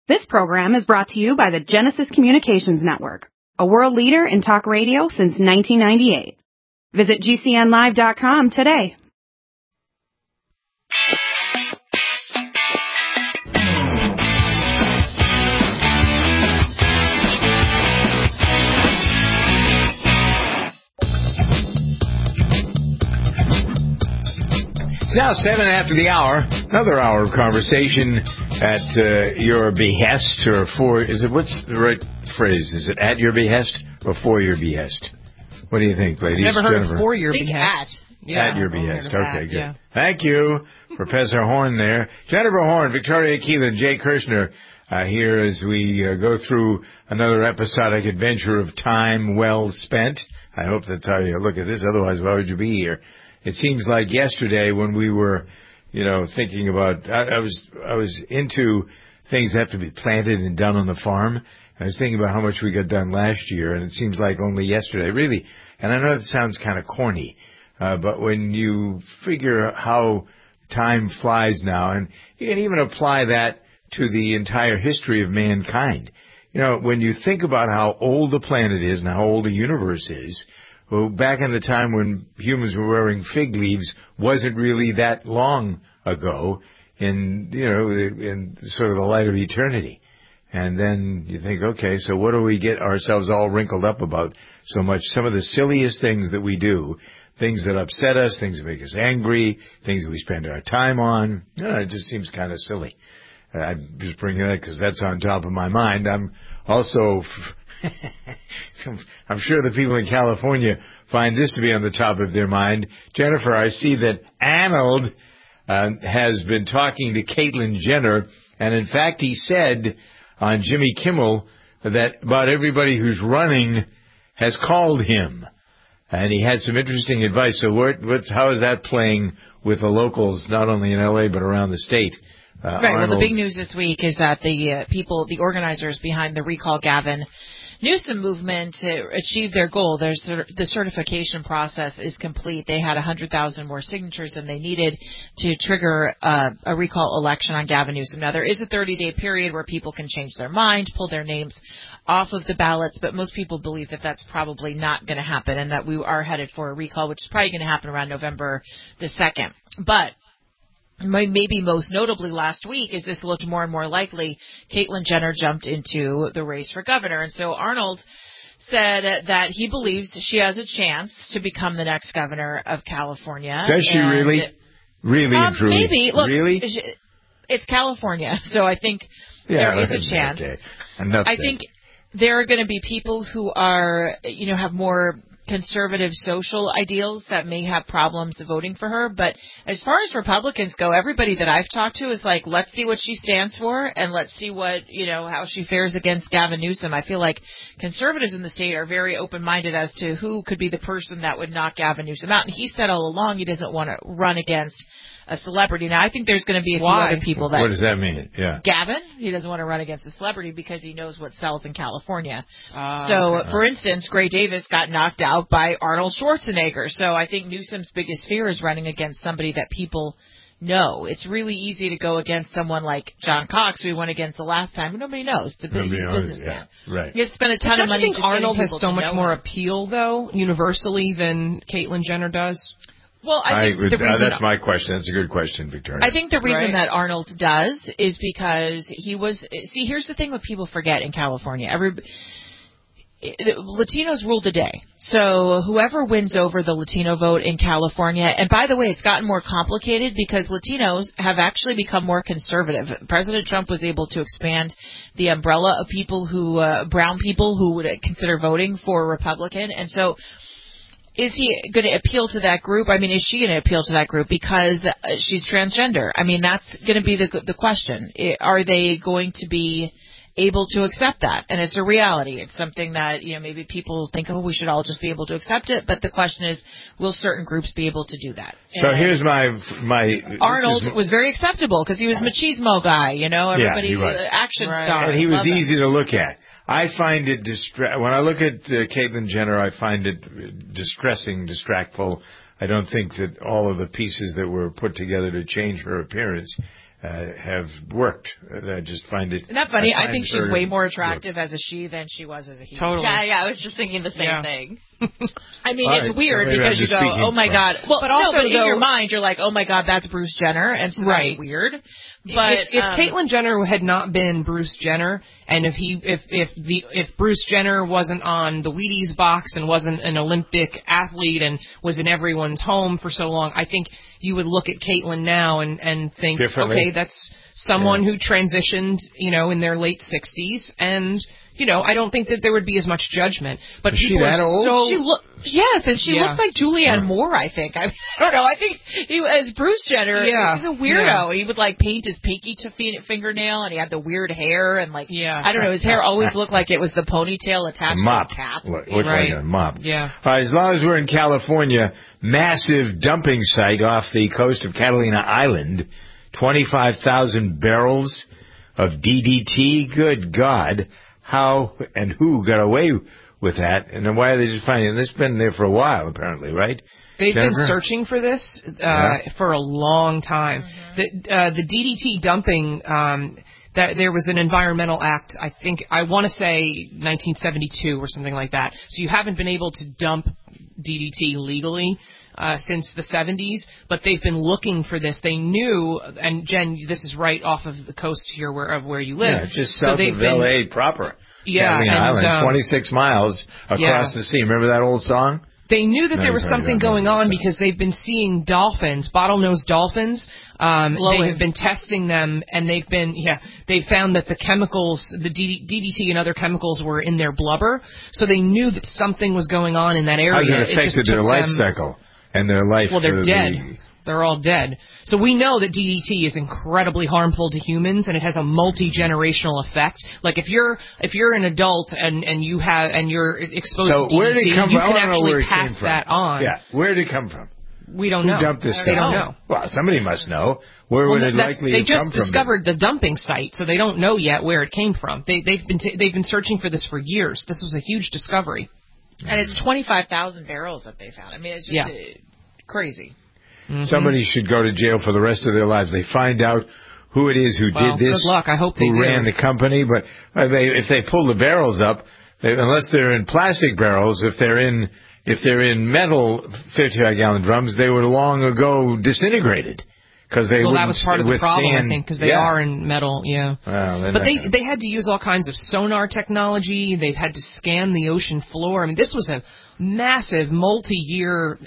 This program is brought to you by the Genesis Communications Network, a world leader in talk radio since 1998. Visit GCNlive.com today. It's now 7 after the hour. Another hour of conversation at your behest, or for, is it, what's the right phrase? Is it at your behest or for your behest? What do you think, ladies? Never heard Jennifer? of for your behest. At your behest. Okay, good. Yeah. Thank you, Professor Horn there. Jennifer Horn, Victoria Keelan, Jay Kirshner here as we go through another episodic adventure of time well spent. I hope that's how you look at this. Otherwise, why would you be here? It seems like yesterday when we were, thinking about, I was into things that have to be planted and done on the farm. I was thinking about how much we got done last year, and it seems like only yesterday, really. And I know it sounds kind of corny, but when you figure how time flies now, and you can even apply that to the entire history of mankind. When you think about how old the planet is and how old the universe is, well, back in the time when humans were wearing fig leaves wasn't really that long ago in sort of the light of eternity. And then you think, okay, so what do we get ourselves all wrinkled up about so much? Some of the silliest things that we do, things that upset us, things that make us angry, things that we spend our time on, it just seems kind of silly. I'm just bringing that because that's on top of my mind. I'm also... I'm sure the people in California find this to be on the top of their mind. Jennifer, I see that Arnold has been talking to Caitlyn Jenner, and in fact he said on Jimmy Kimmel that about everybody who's running has called him, and he had some interesting advice. So how is that playing with the locals, not only in L.A. but around the state? Right, Arnold. Well, the big news this week is that the organizers behind the Recall Gavin Newsom movement achieved their goal. The certification process is complete. They had 100,000 more signatures than they needed to trigger a recall election on Gavin Newsom. Now, there is a 30-day period where people can change their mind, pull their names off of the ballots, but most people believe that that's probably not going to happen and that we are headed for a recall, which is probably going to happen around November the 2nd. But maybe most notably last week, as this looked more and more likely, Caitlyn Jenner jumped into the race for governor. And so Arnold said that he believes she has a chance to become the next governor of California. Does she really? Really and truly? Maybe. Look, really? It's California, so I think there is a chance. Okay. I think there are going to be people who are, have more conservative social ideals that may have problems voting for her. But as far as Republicans go, everybody that I've talked to is like, let's see what she stands for and let's see what, how she fares against Gavin Newsom. I feel like conservatives in the state are very open-minded as to who could be the person that would knock Gavin Newsom out. And he said all along he doesn't want to run against a celebrity. Now, I think there's going to be a few other people that... What does that mean? Yeah. Gavin, he doesn't want to run against a celebrity because he knows what sells in California. For instance, Gray Davis got knocked out by Arnold Schwarzenegger. So I think Newsom's biggest fear is running against somebody that people know. It's really easy to go against someone like John Cox, who we went against the last time, but nobody knows. He's a businessman. Yeah, right. He has spent a ton of money. Do you think Arnold has so much more appeal, though, universally, than Caitlyn Jenner does? Well, I think that's my question. That's a good question, Victoria. I think the reason that Arnold does is because he was... See, here's the thing what people forget in California. Latinos rule the day. So whoever wins over the Latino vote in California, and by the way, it's gotten more complicated because Latinos have actually become more conservative. President Trump was able to expand the umbrella of people brown people who would consider voting for Republican. And so... is he going to appeal to that group? I mean, is she going to appeal to that group because she's transgender? I mean, that's going to be the question. Are they going to be able to accept that? And it's a reality. It's something that, maybe people think, we should all just be able to accept it. But the question is, will certain groups be able to do that? So here's my Arnold was very acceptable because he was machismo guy, everybody, action star. And he was easy to look at. I find it when I look at Caitlyn Jenner, I find it distressing, distractful. I don't think that all of the pieces that were put together to change her appearance have worked. I just find it... Isn't that funny? I think she's way more attractive as a she than she was as a he. Totally. Yeah, I was just thinking the same thing. I mean, it's weird because you go, oh my God. Well, but also in your mind, you're like, oh my God, that's Bruce Jenner, and so that's weird. But if Caitlyn Jenner had not been Bruce Jenner, and if Bruce Jenner wasn't on the Wheaties box and wasn't an Olympic athlete and was in everyone's home for so long, I think you would look at Caitlyn now and think, okay, that's someone who transitioned, in their late 60s, and I don't think that there would be as much judgment. But is she that old? She looks like Julianne Moore, I think. I don't know. I think as Bruce Jenner, he's a weirdo. He would paint his pinky to fingernail, and he had the weird hair, and I don't know. His hair always looked like it was the ponytail attached to a cap. Looked like a mop. Yeah. All right. As long as we're in California, massive dumping site off the coast of Catalina Island, 25,000 barrels of DDT. Good God. How and who got away with that, and then why are they just finding it? It's been there for a while, apparently, right? They've been searching for this for a long time. The DDT dumping, that there was an environmental act, I want to say 1972 or something like that. So you haven't been able to dump DDT legally since the 70s, but they've been looking for this. They knew, and Jen, this is right off of the coast here where you live. Yeah, just south of L.A. proper. Catalina Island, 26 miles across the sea. Remember that old song? They knew that there was something going on because they've been seeing dolphins, bottlenose dolphins. They have been testing them, and they found that the chemicals, the DDT and other chemicals were in their blubber, so they knew that something was going on in that area. How's it affected their life cycle and their life? Well, they're dead. They're all dead. So we know that DDT is incredibly harmful to humans, and it has a multi-generational effect. Like if you're an adult and you're exposed to DDT, you can actually pass that on. Yeah, where did it come from? We don't know. Who dumped this stuff? They don't know. Well, somebody must know. Where would it likely have come from? They just discovered the dumping site, so they don't know yet where it came from. They've been searching for this for years. This was a huge discovery. And it's 25,000 barrels that they found. I mean, it's just crazy. Mm-hmm. Somebody should go to jail for the rest of their lives. They find out who it is who did this. Good luck. I hope they who ran the company. But if they pull the barrels up, unless they're in plastic barrels, if they're in metal 55-gallon drums, they were long ago disintegrated. Because that was part of the problem, I think, because they are in metal, But they had to use all kinds of sonar technology. They've had to scan the ocean floor. I mean, this was a massive, multi-year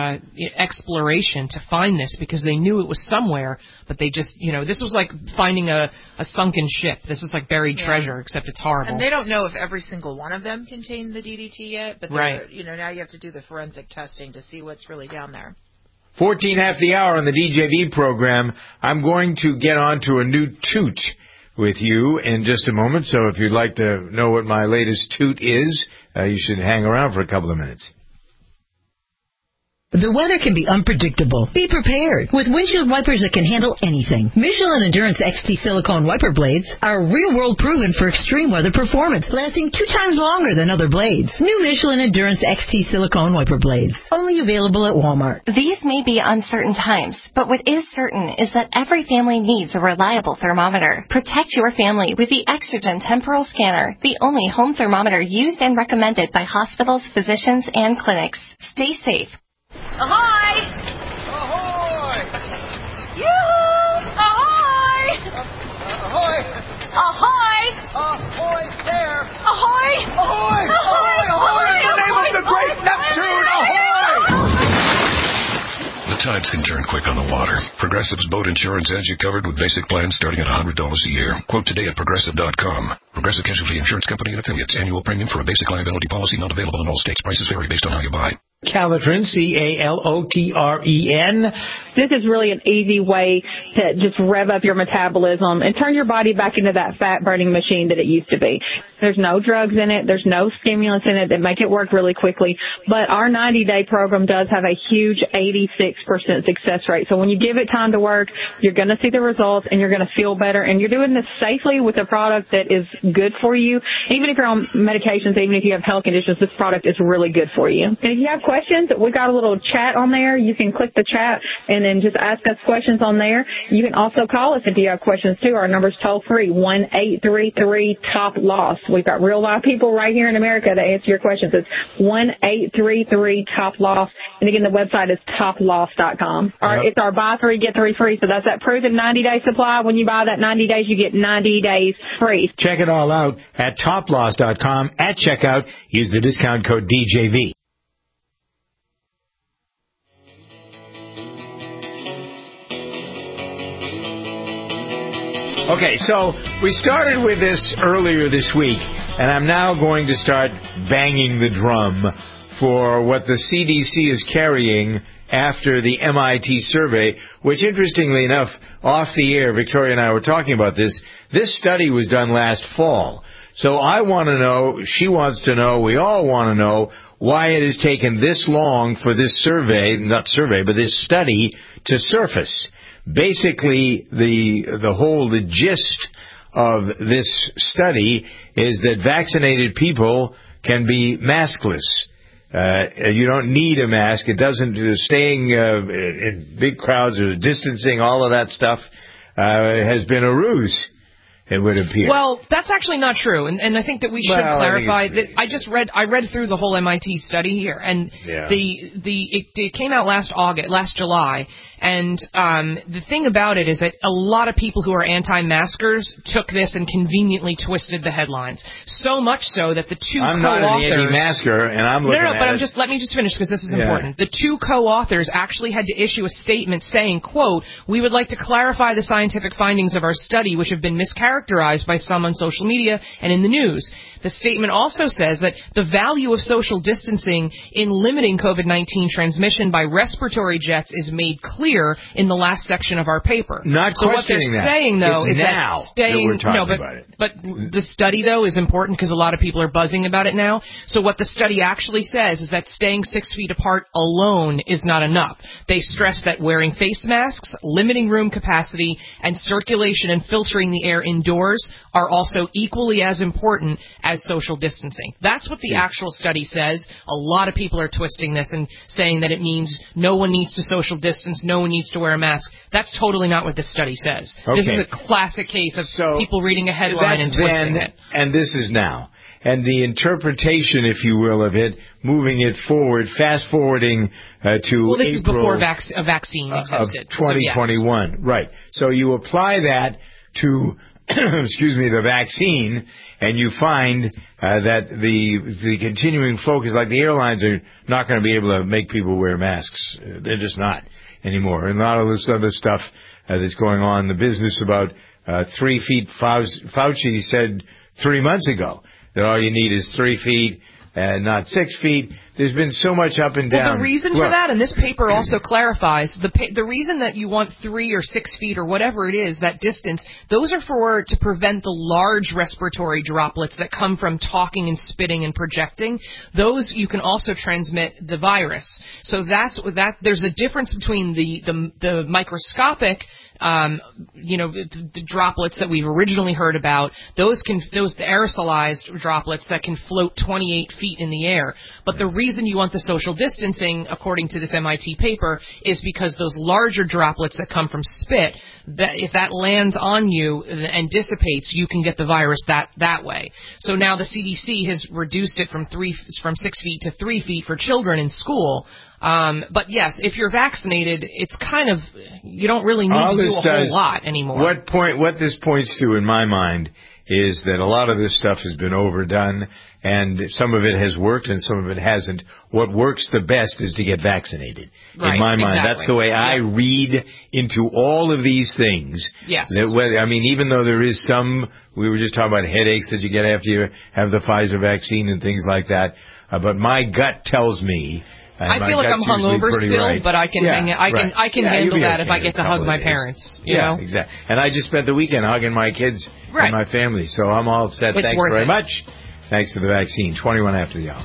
exploration to find this because they knew it was somewhere, but they just, this was like finding a sunken ship. This was like buried treasure, except it's horrible. And they don't know if every single one of them contained the DDT yet, but now you have to do the forensic testing to see what's really down there. 14 after the hour on the DJV program. I'm going to get on to a new toot with you in just a moment. So if you'd like to know what my latest toot is, you should hang around for a couple of minutes. The weather can be unpredictable. Be prepared with windshield wipers that can handle anything. Michelin Endurance XT silicone wiper blades are real-world proven for extreme weather performance, lasting 2 times longer than other blades. New Michelin Endurance XT silicone wiper blades, only available at Walmart. These may be uncertain times, but what is certain is that every family needs a reliable thermometer. Protect your family with the Exergen Temporal Scanner, the only home thermometer used and recommended by hospitals, physicians, and clinics. Stay safe. Ahoy! Ahoy! Yoo-hoo! Ahoy! Ahoy! Ahoy! Ahoy there! Ahoy! Ahoy! Ahoy! Ahoy! In the name of the great Neptune! Ahoy! The tides can turn quick on the water. Progressive's boat insurance has you covered with basic plans starting at $100 a year. Quote today at Progressive.com. Progressive Casualty Insurance Company and Affiliates. Annual premium for a basic liability policy not available in all states. Prices vary based on how you buy. Calotren, Calotren. This is really an easy way to just rev up your metabolism and turn your body back into that fat-burning machine that it used to be. There's no drugs in it. There's no stimulants in it that make it work really quickly. But our 90-day program does have a huge 86% success rate. So when you give it time to work, you're going to see the results and you're going to feel better. And you're doing this safely with a product that is good for you. Even if you're on medications, even if you have health conditions, this product is really good for you. And if you have questions, we got a little chat on there. You can click the chat and then just ask us questions on there. You can also call us if you have questions too. Our number's toll free, 1-833-TOP-LOSS. We've got real live people right here in America to answer your questions. It's 1-833-TOP-LOSS. And again, the website is toploss.com. It's our buy 3, get 3 free. So that's that proven 90-day supply. When you buy that 90 days, you get 90 days free. Check it all out at toploss.com. At checkout, use the discount code DJV. Okay, so we started with this earlier this week, and I'm now going to start banging the drum for what the CDC is carrying after the MIT survey, which, interestingly enough, off the air, Victoria and I were talking about this. This study was done last fall. So I want to know, she wants to know, we all want to know why it has taken this long for this survey, not survey, but this study to surface. Basically, the gist of this study is that vaccinated people can be maskless. You don't need a mask. It doesn't, staying in big crowds or distancing, all of that stuff has been a ruse. It would appear. Well, that's actually not true, and I think that we should clarify that. I read through the whole MIT study here, and it came out last July, and the thing about it is that a lot of people who are anti-maskers took this and conveniently twisted the headlines, so much so that the two co-authors. I'm not an anti-masker, and I'm looking at but let me just finish because this is important. The two co-authors actually had to issue a statement saying, quote, "We would like to clarify the scientific findings of our study, which have been mischaracterized by some on social media and in the news." The statement also says that the value of social distancing in limiting COVID-19 transmission by respiratory jets is made clear in the last section of our paper. Not questioning that. So what they're saying, though, is that staying... But the study, though, is important because a lot of people are buzzing about it now. So what the study actually says is that staying 6 feet apart alone is not enough. They stress that wearing face masks, limiting room capacity, and circulation and filtering the air indoors are also equally as important as social distancing. That's what the actual study says. A lot of people are twisting this and saying that it means no one needs to social distance, no one needs to wear a mask. That's totally not what this study says. Okay. This is a classic case of people reading a headline and twisting it. And this is now. And the interpretation, if you will, of it, moving it forward, fast-forwarding to April... Well, this is before a vaccine existed. Of 2021. So, yes. Right. So you apply that to... the vaccine, and you find that the continuing focus, like the airlines are not going to be able to make people wear masks. They're just not anymore. And a lot of this other stuff that's going on, the business about 3 feet, Fauci said 3 months ago that all you need is 3 feet, not 6 feet. There's been so much up and down. Well, the reason for that, and this paper also clarifies, the reason that you want 3 or 6 feet or whatever it is, that distance, those are to prevent the large respiratory droplets that come from talking and spitting and projecting. Those you can also transmit the virus. So there's a difference between the microscopic the droplets that we've originally heard about, the aerosolized droplets that can float 28 feet in the air. But the reason you want the social distancing, according to this MIT paper, is because those larger droplets that come from spit, that if that lands on you and dissipates, you can get the virus that way. So now the CDC has reduced it from 6 feet to 3 feet for children in school. But yes, if you're vaccinated, it's kind of, you don't really need to do a whole lot anymore. What this points to in my mind is that a lot of this stuff has been overdone, and some of it has worked and some of it hasn't. What works the best is to get vaccinated. Right, in my mind, exactly. That's the way I read into all of these things. Yes. Even though there is some, we were just talking about headaches that you get after you have the Pfizer vaccine and things like that, but my gut tells me I feel like I'm hungover still, right. but I can I can handle that if I get to hug my parents. You know? Exactly. And I just spent the weekend hugging my kids and my family, so I'm all set. Thanks very much. Thanks to the vaccine. 21 after the hour.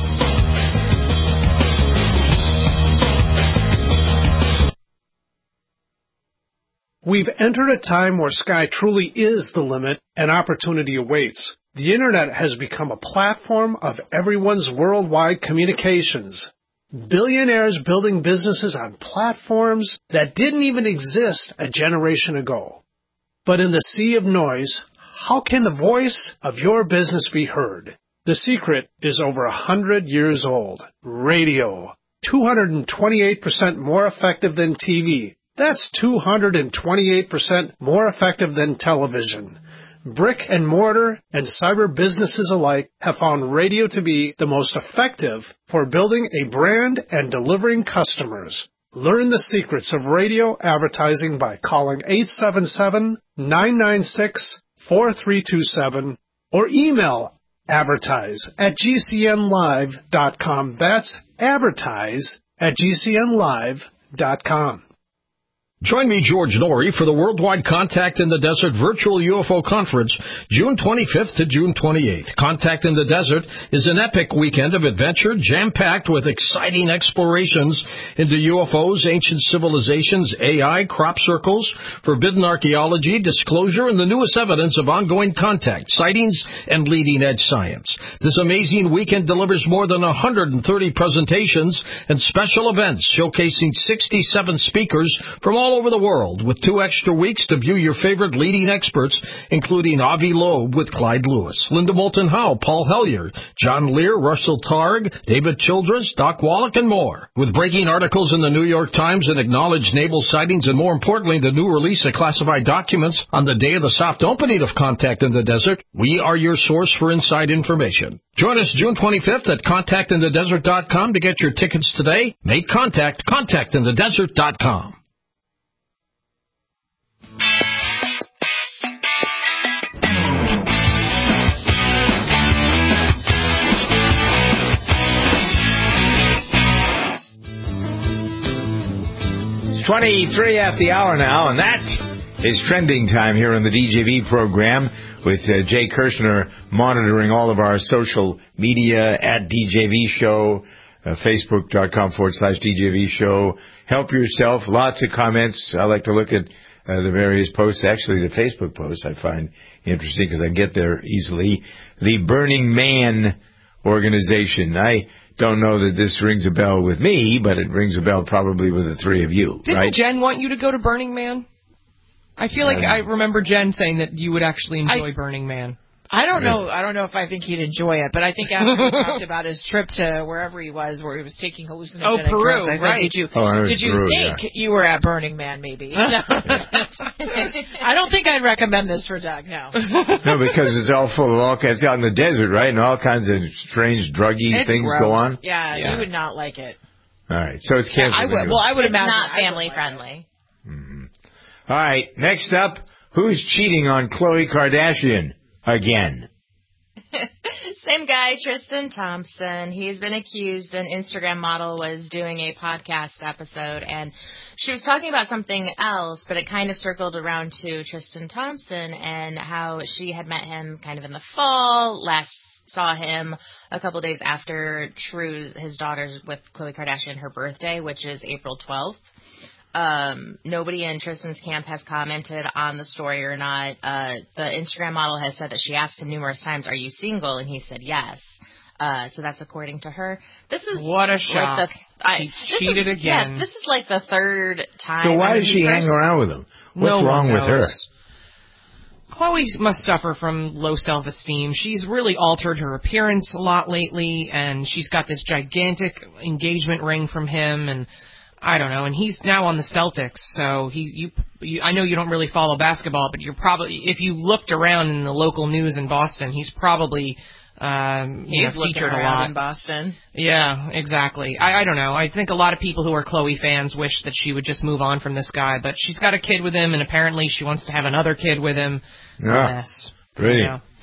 We've entered a time where sky truly is the limit and opportunity awaits. The Internet has become a platform of everyone's worldwide communications. Billionaires building businesses on platforms that didn't even exist a generation ago. But in the sea of noise, how can the voice of your business be heard? The secret is over 100 years old. Radio. 228% more effective than TV. That's 228% more effective than television. Brick and mortar and cyber businesses alike have found radio to be the most effective for building a brand and delivering customers. Learn the secrets of radio advertising by calling 877-996-4327 or email advertise@gcnlive.com. That's advertise@gcnlive.com. Join me, George Norrie, for the Worldwide Contact in the Desert Virtual UFO Conference, June 25th to June 28th. Contact in the Desert is an epic weekend of adventure, jam-packed with exciting explorations into UFOs, ancient civilizations, AI, crop circles, forbidden archaeology, disclosure, and the newest evidence of ongoing contact, sightings, and leading-edge science. This amazing weekend delivers more than 130 presentations and special events showcasing 67 speakers from all over the world, with 2 extra weeks to view your favorite leading experts, including Avi Loeb with Clyde Lewis, Linda Moulton Howe, Paul Hellyer, John Lear, Russell Targ, David Childress, Doc Wallach, and more. With breaking articles in the New York Times and acknowledged naval sightings, and more importantly, the new release of classified documents on the day of the soft opening of Contact in the Desert, we are your source for inside information. Join us June 25th at contactinthedesert.com to get your tickets today. Make contact, contactinthedesert.com. It's 23 after the hour now, and that is trending time here on the DJV program with Jay Kirshner monitoring all of our social media at DJV Show, Facebook.com/DJV Show. Help yourself. Lots of comments. I like to look at the various posts. Actually, the Facebook posts I find interesting because I can get there easily. The Burning Man organization. I don't know that this rings a bell with me, but it rings a bell probably with the three of you. Didn't Jen want you to go to Burning Man? I feel like I remember Jen saying that you would actually enjoy Burning Man. I don't know. I don't know if I think he'd enjoy it, but I think after we talked about his trip to wherever he was, where he was taking hallucinogenic Peru, drugs, I said, right. did you Peru, think you were at Burning Man? Maybe. No. I don't think I'd recommend this for Doug. No. No, because it's all full of all kinds out in the desert, right? And all kinds of strange druggy things gross. go on. Yeah, you would not like it. All right, so it's canceled. I would. Well, I would imagine not family friendly. Mm-hmm. All right, next up, who's cheating on Khloe Kardashian again? Same guy, Tristan Thompson. He's been accused. An Instagram model was doing a podcast episode, and she was talking about something else, but it kind of circled around to Tristan Thompson and how she had met him kind of in the fall. Last saw him a couple days after his daughter's with Khloe Kardashian, her birthday, which is April 12th. Nobody in Tristan's camp has commented on the story or not. The Instagram model has said that she asked him numerous times, "Are you single?" And he said yes. So that's according to her. This is what a shock. He cheated again. Yeah, this is like the third time. So why does she hang around with him? What's wrong with her? Khloe must suffer from low self-esteem. She's really altered her appearance a lot lately, and she's got this gigantic engagement ring from him, and I don't know, and he's now on the Celtics, so I know you don't really follow basketball, but you're probably, if you looked around in the local news in Boston, he's probably featured a lot in Boston. Yeah, exactly. I don't know. I think a lot of people who are Khloe fans wish that she would just move on from this guy, but she's got a kid with him, and apparently she wants to have another kid with him. It's a mess. Brilliant.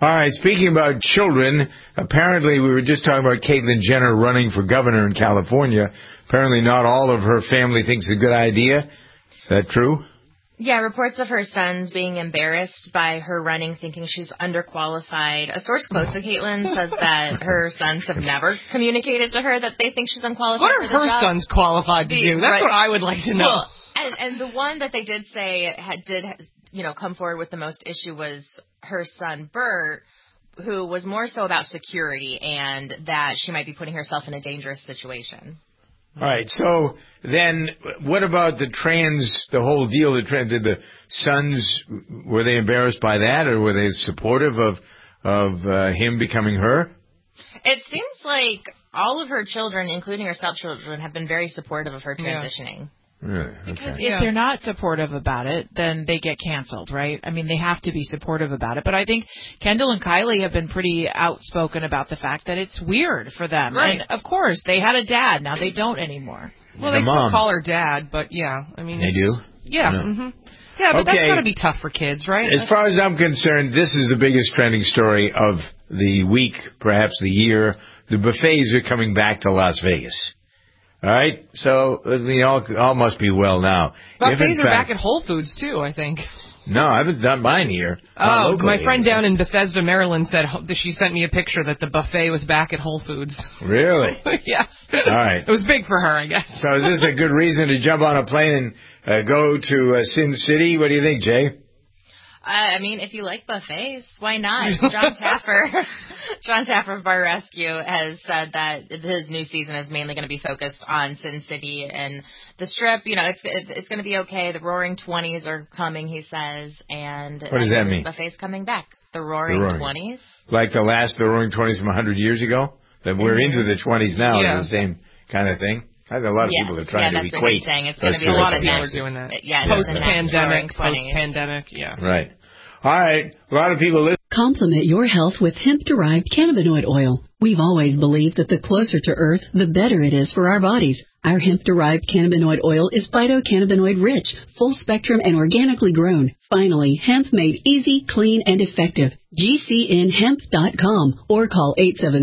All right, speaking about children, apparently we were just talking about Caitlyn Jenner running for governor in California. Apparently not all of her family thinks it's a good idea. Is that true? Yeah, reports of her sons being embarrassed by her running, thinking she's underqualified. A source close to Caitlyn says that her sons have never communicated to her that they think she's unqualified for the job. What are her sons qualified to do? That's what I would like to know. Well, and the one that they did say did come forward with the most issue was her son, Bert, who was more so about security and that she might be putting herself in a dangerous situation. All right, so then what about the whole deal, did the sons, were they embarrassed by that, or were they supportive of him becoming her? It seems like all of her children, including her stepchildren, have been very supportive of her transitioning. Yeah. Really? Because if they're not supportive about it, then they get canceled, right? I mean, they have to be supportive about it. But I think Kendall and Kylie have been pretty outspoken about the fact that it's weird for them. Right. And, of course, they had a dad. Now they don't anymore. Well, they still call her dad, but yeah. I mean, they do? Yeah. No. Mm-hmm. Yeah, but that's got to be tough for kids, right? As far as I'm concerned, this is the biggest trending story of the week, perhaps the year. The buffets are coming back to Las Vegas. All right, so all must be well now. Buffets are back at Whole Foods too, I think. No, I haven't done mine here. Oh, my friend down in Bethesda, Maryland said she sent me a picture that the buffet was back at Whole Foods. Really? Yes. All right. It was big for her, I guess. So is this a good reason to jump on a plane and go to Sin City? What do you think, Jay? I mean, if you like buffets, why not? John Taffer of Bar Rescue has said that his new season is mainly going to be focused on Sin City and the Strip. It's going to be okay. The Roaring 20s are coming, he says, and what does that mean? Buffets coming back. The Roaring 20s, like the Roaring 20s from 100 years ago. That we're into the 20s now. Yeah. Is the same kind of thing. I think a lot of people are trying to equate. Yeah, that's what he's saying. It's going to be a lot of people are doing that. Yeah, post-pandemic, yeah. Right. All right. A lot of people listen. Complement your health with hemp-derived cannabinoid oil. We've always believed that the closer to Earth, the better it is for our bodies. Our hemp-derived cannabinoid oil is phytocannabinoid-rich, full-spectrum, and organically grown. Finally, hemp made easy, clean, and effective. GCNhemp.com or call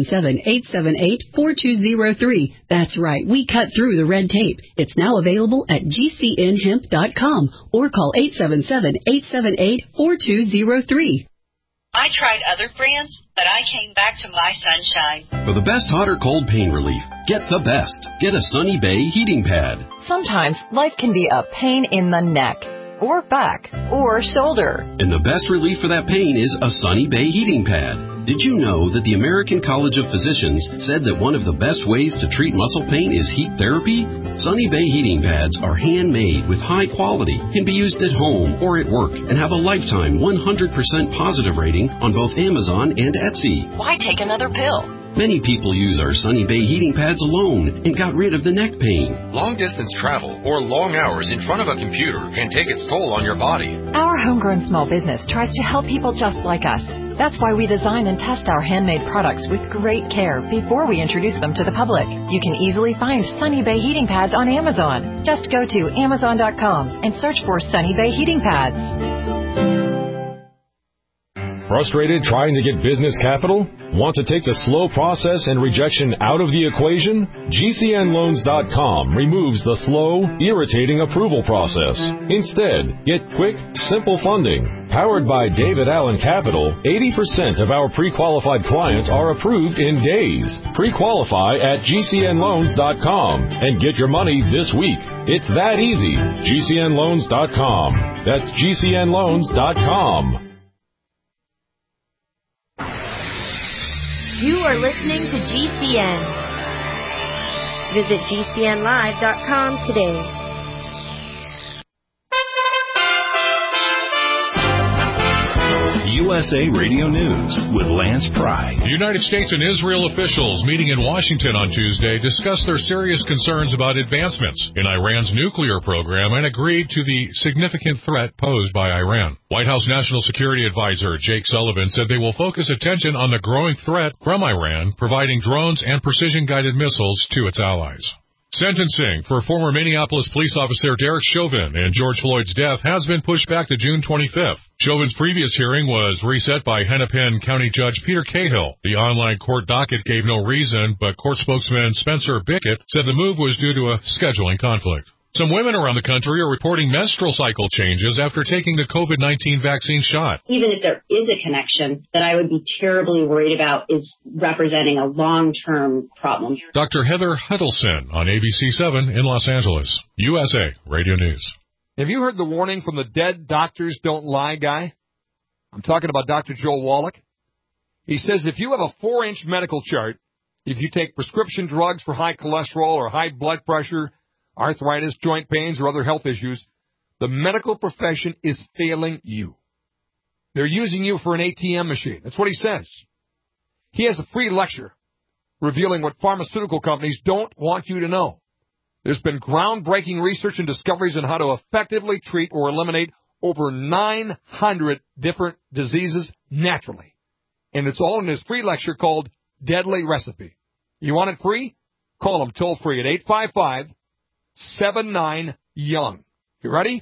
877-878-4203. That's right, we cut through the red tape. It's now available at GCNhemp.com or call 877-878-4203. I tried other brands, but I came back to My Sunshine. For the best hot or cold pain relief, get the best. Get a Sunny Bay heating pad. Sometimes life can be a pain in the neck, or back, or shoulder. And the best relief for that pain is a Sunny Bay heating pad. Did you know that the American College of Physicians said that one of the best ways to treat muscle pain is heat therapy? Sunny Bay heating pads are handmade with high quality, can be used at home or at work, and have a lifetime 100% positive rating on both Amazon and Etsy. Why take another pill? Many people use our Sunny Bay heating pads alone and got rid of the neck pain. Long-distance travel or long hours in front of a computer can take its toll on your body. Our homegrown small business tries to help people just like us. That's why we design and test our handmade products with great care before we introduce them to the public. You can easily find Sunny Bay heating pads on Amazon. Just go to Amazon.com and search for Sunny Bay heating pads. Frustrated trying to get business capital? Want to take the slow process and rejection out of the equation? GCNloans.com removes the slow, irritating approval process. Instead, get quick, simple funding. Powered by David Allen Capital, 80% of our pre-qualified clients are approved in days. Pre-qualify at GCNloans.com and get your money this week. It's that easy. GCNloans.com. That's GCNloans.com. You are listening to GCN. Visit GCNlive.com today. USA Radio News with Lance Pry. United States and Israel officials meeting in Washington on Tuesday discussed their serious concerns about advancements in Iran's nuclear program and agreed to the significant threat posed by Iran. White House National Security Advisor Jake Sullivan said they will focus attention on the growing threat from Iran, providing drones and precision-guided missiles to its allies. Sentencing for former Minneapolis police officer Derek Chauvin and George Floyd's death has been pushed back to June 25th. Chauvin's previous hearing was reset by Hennepin County Judge Peter Cahill. The online court docket gave no reason, but court spokesman Spencer Bickett said the move was due to a scheduling conflict. Some women around the country are reporting menstrual cycle changes after taking the COVID-19 vaccine shot. Even if there is a connection, that I would be terribly worried about is representing a long-term problem. Dr. Heather Huddleston on ABC7 in Los Angeles, USA Radio News. Have you heard the warning from the dead doctors don't lie guy? I'm talking about Dr. Joel Wallach. He says if you have a 4-inch medical chart, if you take prescription drugs for high cholesterol or high blood pressure, arthritis, joint pains, or other health issues, the medical profession is failing you. They're using you for an ATM machine. That's what he says. He has a free lecture revealing what pharmaceutical companies don't want you to know. There's been groundbreaking research and discoveries on how to effectively treat or eliminate over 900 different diseases naturally. And it's all in his free lecture called Deadly Recipe. You want it free? Call him toll-free at 855-79-YOUNG. You ready?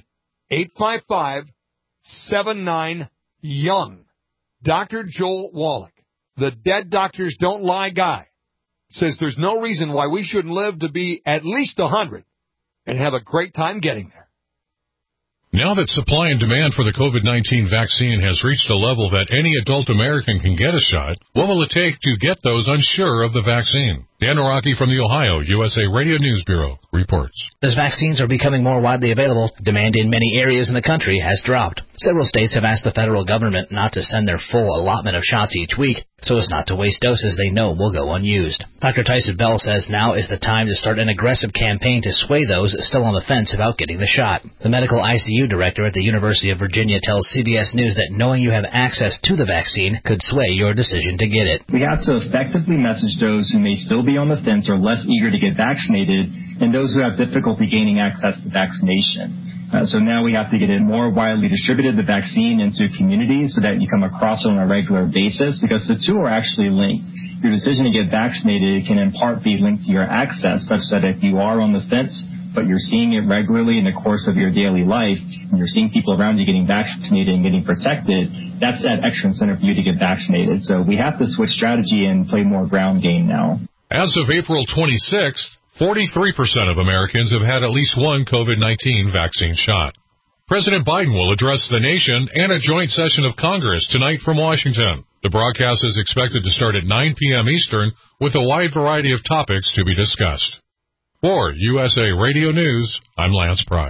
855-79-YOUNG. Dr. Joel Wallach, the Dead Doctors Don't Lie guy, says there's no reason why we shouldn't live to be at least 100 and have a great time getting there. Now that supply and demand for the COVID-19 vaccine has reached a level that any adult American can get a shot, what will it take to get those unsure of the vaccine? Dan Araki from the Ohio USA Radio News Bureau reports. As vaccines are becoming more widely available, demand in many areas in the country has dropped. Several states have asked the federal government not to send their full allotment of shots each week so as not to waste doses they know will go unused. Dr. Tyson Bell says now is the time to start an aggressive campaign to sway those still on the fence about getting the shot. The medical ICU director at the University of Virginia tells CBS News that knowing you have access to the vaccine could sway your decision to get it. We have to effectively message those who may still be on the fence or less eager to get vaccinated and those who have difficulty gaining access to vaccination. So now we have to get it more widely distributed, the vaccine, into communities so that you come across it on a regular basis, because the two are actually linked. Your decision to get vaccinated can in part be linked to your access, such that if you are on the fence, but you're seeing it regularly in the course of your daily life, and you're seeing people around you getting vaccinated and getting protected, that's that extra incentive for you to get vaccinated. So we have to switch strategy and play more ground game now. As of April 26th, 43% of Americans have had at least one COVID-19 vaccine shot. President Biden will address the nation and a joint session of Congress tonight from Washington. The broadcast is expected to start at 9 p.m. Eastern with a wide variety of topics to be discussed. For USA Radio News, I'm Lance Pry.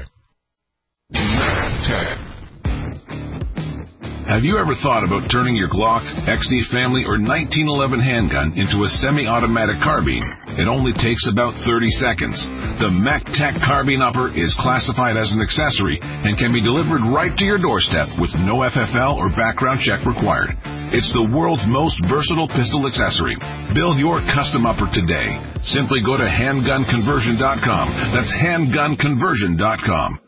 Have you ever thought about turning your Glock, XD Family, or 1911 handgun into a semi-automatic carbine? It only takes about 30 seconds. The MacTech Carbine Upper is classified as an accessory and can be delivered right to your doorstep with no FFL or background check required. It's the world's most versatile pistol accessory. Build your custom upper today. Simply go to handgunconversion.com. That's handgunconversion.com.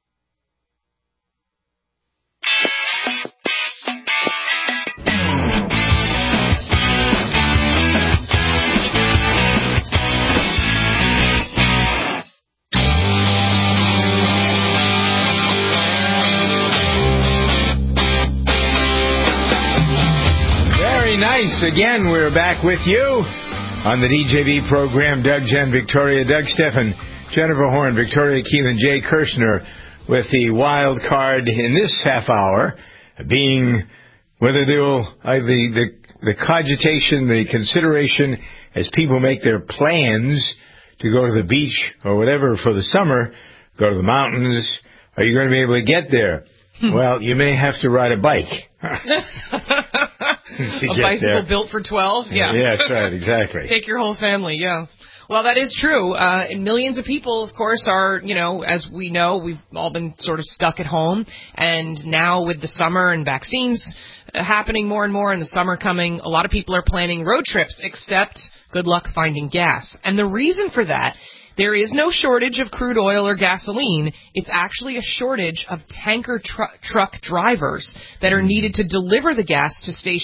Nice. Again, we're back with you on the DJB program. Doug, Jen, Victoria, Doug Steffen, Jennifer Horn, Victoria Keelan, Jay Kirshner, with the wild card in this half hour being whether they will the cogitation, the consideration as people make their plans to go to the beach or whatever for the summer, go to the mountains. Are you going to be able to get there? Well, you may have to ride a bike. A bicycle built for 12? Yeah. Yeah, that's right, exactly. Take your whole family, yeah. Well, that is true. And millions of people, of course, are, as we know, we've all been sort of stuck at home. And now with the summer and vaccines happening more and more and the summer coming, a lot of people are planning road trips, except good luck finding gas. And the reason for that, there is no shortage of crude oil or gasoline. It's actually a shortage of tanker truck drivers that are needed to deliver the gas to stations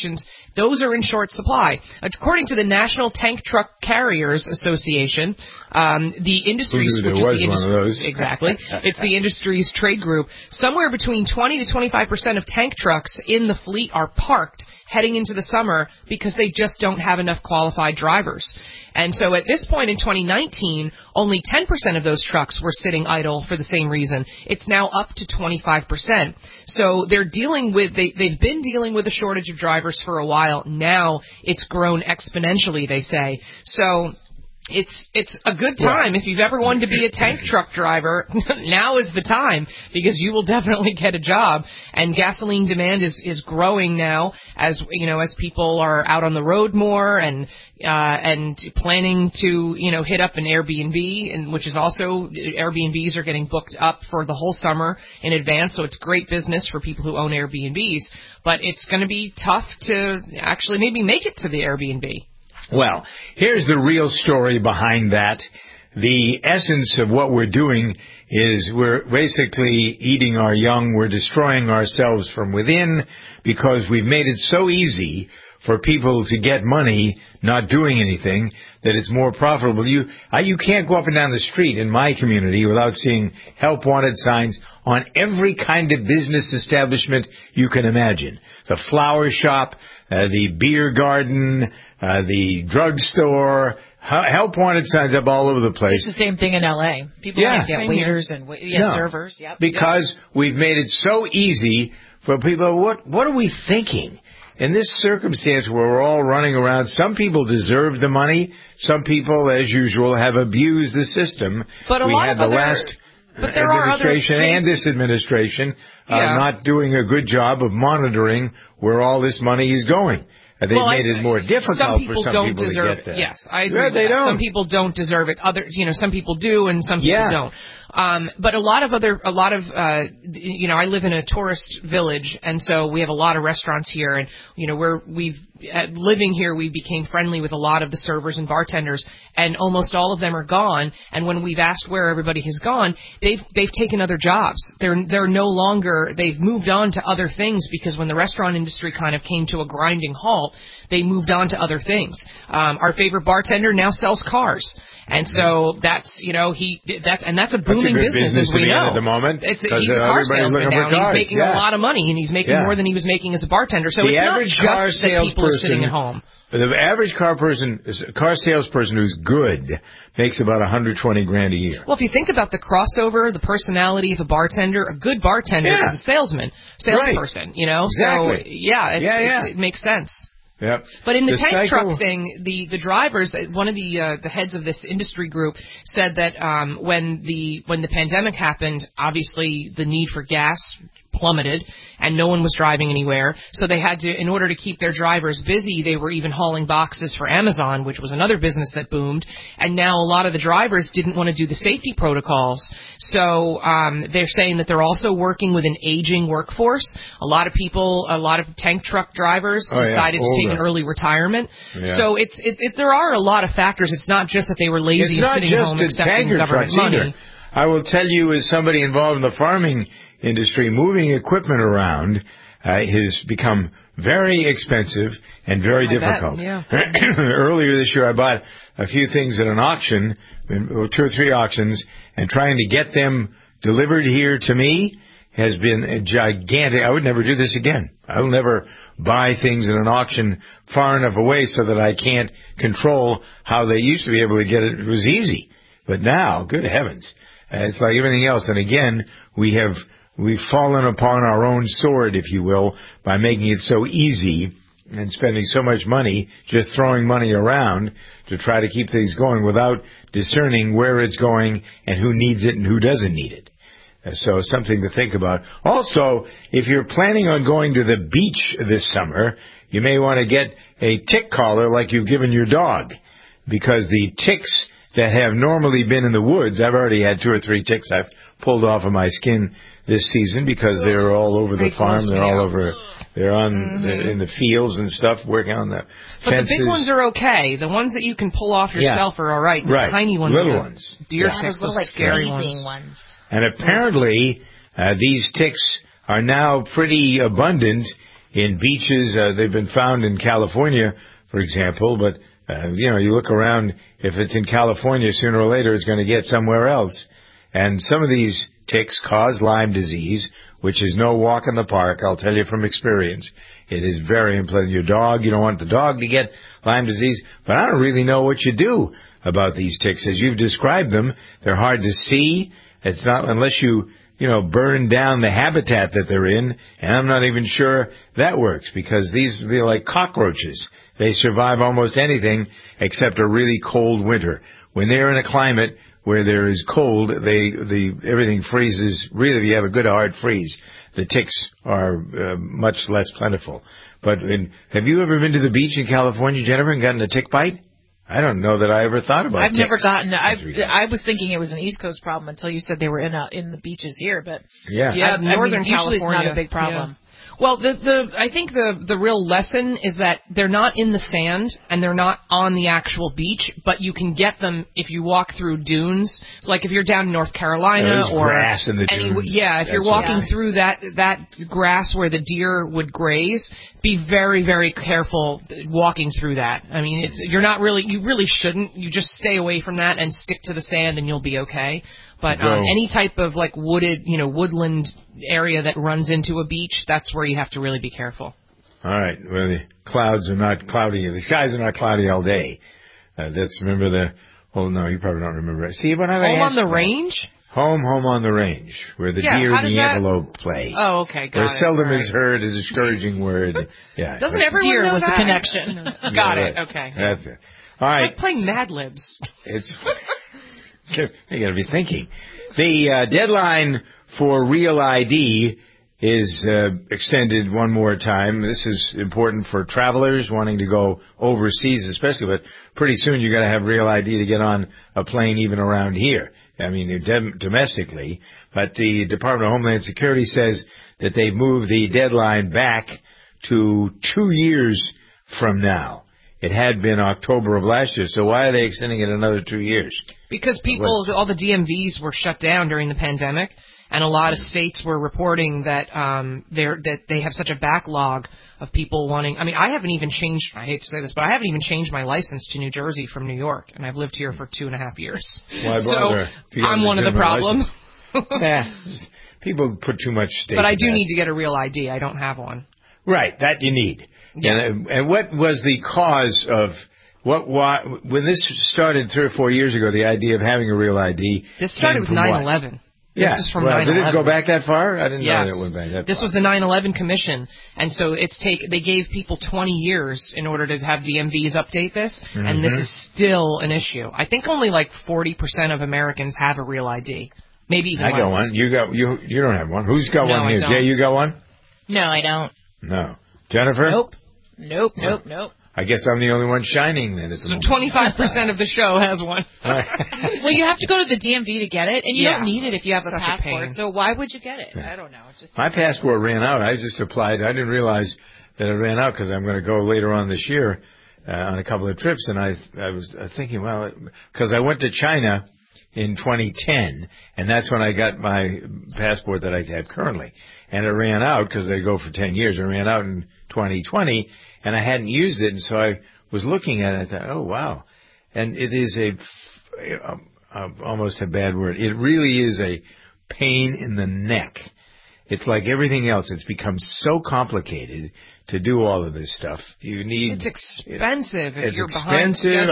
those are in short supply. According to the National Tank Truck Carriers Association, the industry's one of those. Exactly. It's the industry's trade group. Somewhere between 20 to 25% of tank trucks in the fleet are parked heading into the summer because they just don't have enough qualified drivers. And so at this point in 2019, only 10% of those trucks were sitting idle for the same reason. It's now up to 25%. So they've been dealing with a shortage of drivers for a while. Now it's grown exponentially, they say. So it's a good time. If you've ever wanted to be a tank truck driver, now is the time, because you will definitely get a job. And gasoline demand is growing now as people are out on the road more and planning to hit up an Airbnb, and which is also, Airbnbs are getting booked up for the whole summer in advance. So it's great business for people who own Airbnbs, but it's going to be tough to actually maybe make it to the Airbnb. Well, here's the real story behind that. The essence of what we're doing is we're basically eating our young. We're destroying ourselves from within because we've made it so easy for people to get money not doing anything that it's more profitable. You can't go up and down the street in my community without seeing help wanted signs on every kind of business establishment you can imagine. The flower shop, the beer garden, the drugstore, help wanted signs up all over the place. It's the same thing in L.A. People want to get waiters and servers. Yep. Because we've made it so easy for people. What are we thinking? In this circumstance where we're all running around, some people deserve the money. Some people, as usual, have abused the system. But There are administration and this administration not doing a good job of monitoring where all this money is going. They've made it more difficult for some people to get that. Yes, I agree. They don't. Some people don't deserve it. Some people do, and some people don't. But I live in a tourist village, and so we have a lot of restaurants here, and living here, we became friendly with a lot of the servers and bartenders, and almost all of them are gone. And when we've asked where everybody has gone, they've taken other jobs. They're no longer, they've moved on to other things, because when the restaurant industry kind of came to a grinding halt, they moved on to other things. Our favorite bartender now sells cars. And so that's a booming business, as we know. At the moment, he's a car salesman now. He's making a lot of money, and he's making more than he was making as a bartender. So it's not just that people are sitting at home. The average car salesperson who's good makes about $120,000 a year. Well, if you think about the crossover, the personality of a bartender, a good bartender is a salesperson. Right. Exactly. So it makes sense. Yep. But in the tank truck thing, the drivers, one of the heads of this industry group said that when the pandemic happened, obviously the need for gas plummeted and no one was driving anywhere. So they had to, in order to keep their drivers busy, they were even hauling boxes for Amazon, which was another business that boomed. And now a lot of the drivers didn't want to do the safety protocols. So they're saying that they're also working with an aging workforce. A lot of tank truck drivers decided to take an early retirement. Yeah. So there are a lot of factors. It's not just that they were lazy and sitting at home accepting government money. Either. I will tell you, as somebody involved in the farming industry, moving equipment around has become very expensive and very difficult. Earlier this year, I bought a few things at an auction, 2 or 3 auctions, and trying to get them delivered here to me has been a gigantic. I would never do this again. I will never buy things in an auction far enough away so that I can't control how they used to be able to get it. It was easy. But now, good heavens, it's like everything else. And again, we've fallen upon our own sword, if you will, by making it so easy and spending so much money, just throwing money around to try to keep things going without discerning where it's going and who needs it and who doesn't need it. So something to think about. Also, if you're planning on going to the beach this summer, you may want to get a tick collar like you've given your dog, because the ticks that have normally been in the woods, I've already had 2 or 3 ticks I've pulled off of my skin this season because they're all over the farm. They're all over. They're on in the fields and stuff, working on the fences. But the big ones are okay. The ones that you can pull off yourself are all right. The tiny ones, little ones, deer ticks, those scary ones. And apparently, these ticks are now pretty abundant in beaches. They've been found in California, for example, but, you look around, if it's in California, sooner or later it's going to get somewhere else. And some of these ticks cause Lyme disease, which is no walk in the park, I'll tell you from experience. It is very unpleasant. Your dog, you don't want the dog to get Lyme disease, but I don't really know what you do about these ticks. As you've described them, they're hard to see. It's not unless you burn down the habitat that they're in, and I'm not even sure that works, because they're like cockroaches. They survive almost anything except a really cold winter. When they're in a climate where there is cold, everything freezes. Really, if you have a good hard freeze, the ticks are much less plentiful. But have you ever been to the beach in California, Jennifer, and gotten a tick bite? I don't know that I ever thought about I've ticks. never gotten. I was thinking it was an East Coast problem until you said they were in the beaches here. But Northern California, usually it's not a big problem. Yeah. Well, I think the real lesson is that they're not in the sand and they're not on the actual beach, but you can get them if you walk through dunes. Like if you're down in North Carolina or grass in the dunes. If you're walking through that grass where the deer would graze, be very, very careful walking through that. I mean, you really shouldn't. You just stay away from that and stick to the sand and you'll be okay. But any type of like woodland area that runs into a beach, that's where you have to really be careful. All right. Well, the clouds are not cloudy. The skies are not cloudy all day. Remember no, you probably don't remember it. See, when Home on the Range? Home on the Range, where the deer and the antelope play. Oh, okay, got it. Where seldom is heard a discouraging word. Yeah. Doesn't everyone deer know was that? the connection. Got it. Okay. That's it. All right. Like playing Mad Libs. You got to be thinking. The deadline for Real ID is extended one more time. This is important for travelers wanting to go overseas, especially. But pretty soon you got to have Real ID to get on a plane, even around here. I mean, domestically. But the Department of Homeland Security says that they've moved the deadline back to 2 years from now. It had been October of last year, so why are they extending it another 2 years? Because all the DMVs were shut down during the pandemic, and a lot of states were reporting that they have such a backlog of people wanting. I mean, I haven't even changed. I hate to say this, but I haven't even changed my license to New Jersey from New York, and I've lived here for 2.5 years. Why bother? So I'm one of the problem. People put too much stake. But I do need to get a Real ID. I don't have one. Right, that you need. Yeah. And what was the cause of when this started 3 or 4 years ago? The idea of having a Real ID. This started with 9/11. Yeah, this is from 9/11. Did it go back that far? I didn't know that it went back that far. This was the 9/11 Commission, and so they gave people 20 years in order to have DMVs update this, and this is still an issue. I think only like 40% of Americans have a Real ID, maybe even less. I got one. You don't have one. Who's got one here? I don't. Jay, you got one? No, I don't. No. Jennifer? Nope. I guess I'm the only one shining then. So 25% of the show has one. Well, you have to go to the DMV to get it, and you don't need it if you have a passport. So why would you get it? Yeah. I don't know. My passport ran out. I just applied. I didn't realize that it ran out because I'm going to go later on this year on a couple of trips, and I was thinking, well, because I went to China in 2010, and that's when I got my passport that I have currently. And it ran out because they go for 10 years. It ran out in 2020, and I hadn't used it, and so I was looking at it. I thought, oh, wow. And it is almost a bad word. It really is a pain in the neck. It's like everything else. It's become so complicated to do all of this stuff. It's expensive. It's expensive,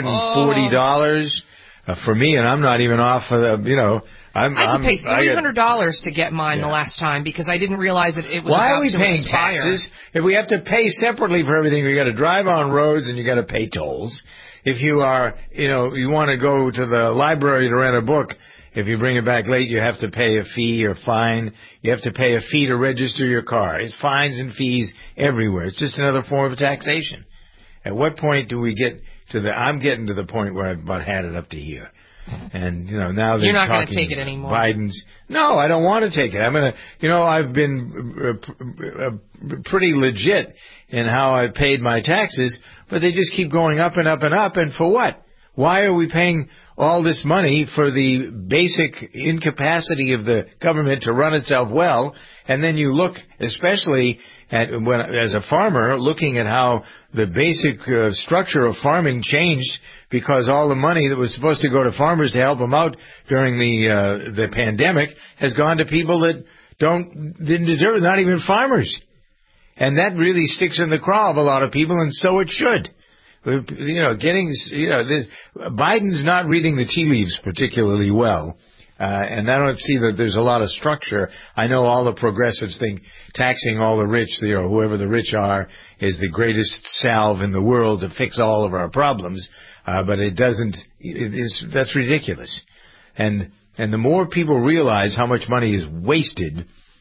$140 for me, and I'm not even off of the, I had to pay $300 to get mine the last time because I didn't realize it was Why about are we to paying expire. Taxes? If we have to pay separately for everything, we got to drive on roads and you got to pay tolls. If you are, you want to go to the library to rent a book, if you bring it back late, you have to pay a fee or fine. You have to pay a fee to register your car. It's fines and fees everywhere. It's just another form of taxation. At what point do we get to I'm getting to the point where I've about had it up to here. And, now they're You're not going to take it anymore. Biden's. No, I don't want to take it. I'm going to, I've been pretty legit in how I paid my taxes, but they just keep going up and up and up. And for what? Why are we paying all this money for the basic incapacity of the government to run itself well? And then you look, especially as a farmer, looking at how the basic structure of farming changed because all the money that was supposed to go to farmers to help them out during the pandemic has gone to people that didn't deserve it, not even farmers. And that really sticks in the craw of a lot of people, and so it should. Biden's not reading the tea leaves particularly well. And I don't see that there's a lot of structure. I know all the progressives think taxing all the rich, whoever the rich are, is the greatest salve in the world to fix all of our problems. But it doesn't, that's ridiculous. And the more people realize how much money is wasted,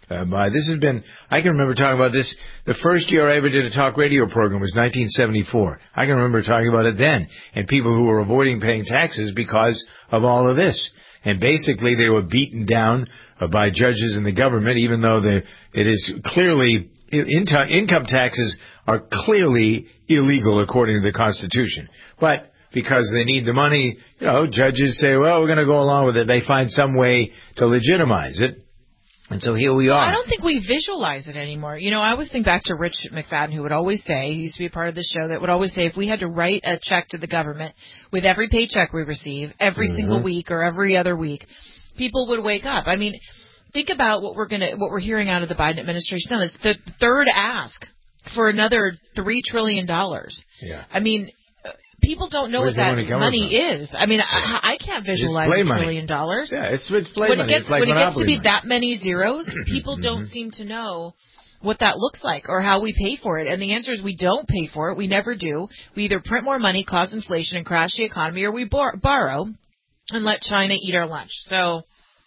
I can remember talking about this, the first year I ever did a talk radio program was 1974. I can remember talking about it then, and people who were avoiding paying taxes because of all of this. And basically they were beaten down by judges in the government, even though it is clearly, income taxes are clearly illegal according to the Constitution. But because they need the money, judges say, well, we're going to go along with it. They find some way to legitimize it. And so here we are. I don't think we visualize it anymore. I always think back to Rich McFadden, who would always say, he used to be a part of the show, that would always say, if we had to write a check to the government with every paycheck we receive, every single week or every other week, people would wake up. I mean, think about what we're hearing out of the Biden administration now. It's the third ask for another $3 trillion. Yeah. I mean, people don't know what that money is. I mean, I can't visualize $1 trillion. Yeah, it's play money. When it gets to be that many zeros, people don't seem to know what that looks like or how we pay for it. And the answer is we don't pay for it. We never do. We either print more money, cause inflation, and crash the economy, or we borrow and let China eat our lunch. So,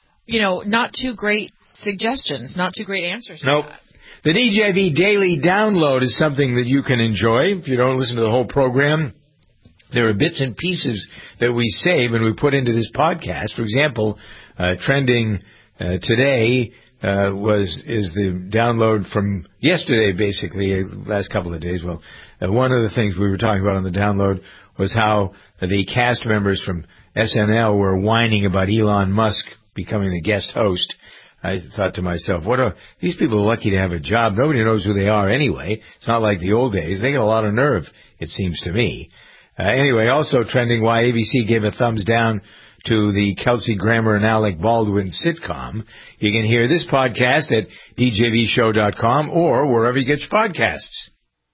not too great suggestions, not too great answers. Nope. The DJV Daily Download is something that you can enjoy if you don't listen to the whole program. There are bits and pieces that we save and we put into this podcast. For example, trending today is the download from yesterday, basically, last couple of days. Well, one of the things we were talking about on the download was how the cast members from SNL were whining about Elon Musk becoming the guest host. I thought to myself, these people are lucky to have a job. Nobody knows who they are anyway. It's not like the old days. They got a lot of nerve, it seems to me. Anyway, also trending why ABC gave a thumbs down to the Kelsey Grammer and Alec Baldwin sitcom. You can hear this podcast at djvshow.com or wherever you get your podcasts.